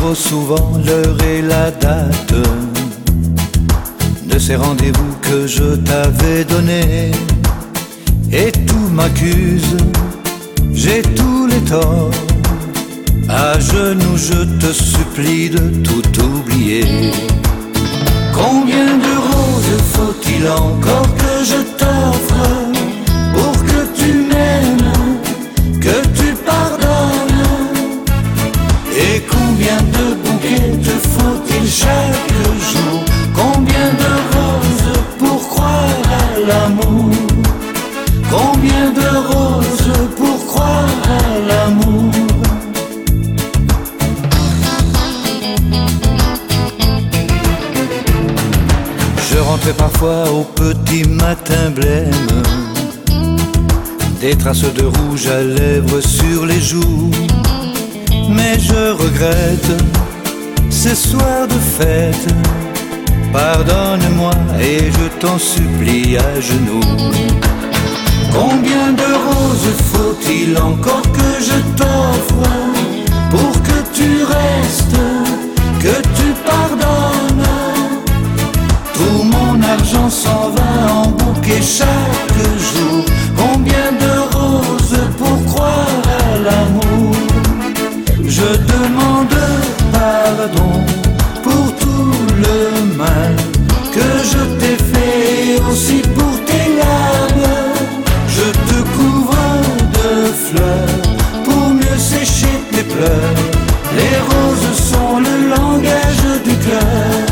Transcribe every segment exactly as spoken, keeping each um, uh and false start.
trop souvent l'heure et la date de ces rendez-vous que je t'avais donnés. Et tout m'accuse, j'ai tous les torts. À genoux je te supplie de tout oublier. Combien de roses faut-il encore que je t'offre pour que tu m'aimes, que tu pardonnes? Et combien de bouquets te faut-il chaque jour? Combien de roses pour croire à l'amour? Combien de roses pour croire à l'amour? Je rentrais parfois au petit matin blême, des traces de rouge à lèvres sur les joues. Mais je regrette ces soirs de fête. Pardonne-moi et je t'en supplie à genoux. Combien de roses faut-il encore que je t'offre pour que tu restes, que tu pardonnes? Tout mon argent s'en va en bouquet chaque jour. Combien de roses pour croire à l'amour? Je demande pardon pour tout le mal que je t'ai fait, aussi pour tes larmes. Je te couvre de fleurs pour mieux sécher tes pleurs. Les roses sont le langage du cœur.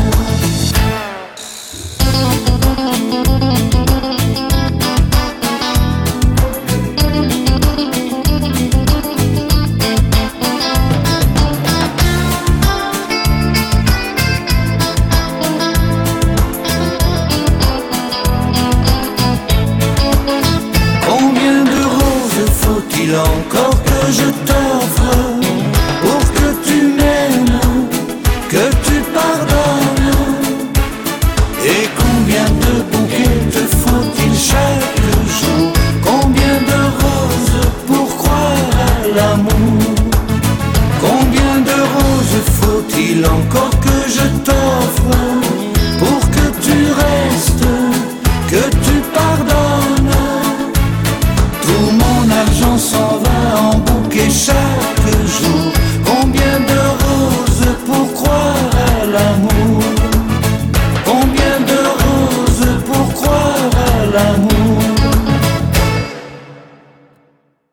Encore que je t'offre pour que tu m'aimes, que tu pardonnes? Et combien de bouquets te faut-il chaque jour? Combien de roses pour croire à l'amour? Combien de roses faut-il encore que je t'offre pour que tu restes, que tu pardonnes? Tout mon argent s'en va en bouquet chaque jour. Combien de roses pour croire à l'amour? Combien de roses pour croire à l'amour?